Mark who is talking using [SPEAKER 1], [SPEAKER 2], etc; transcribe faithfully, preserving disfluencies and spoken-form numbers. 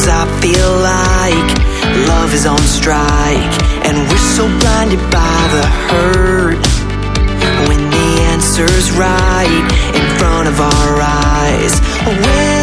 [SPEAKER 1] Sometimes I feel like love is on strike, and we're so blinded by the hurt when the answer's right in front of our eyes. When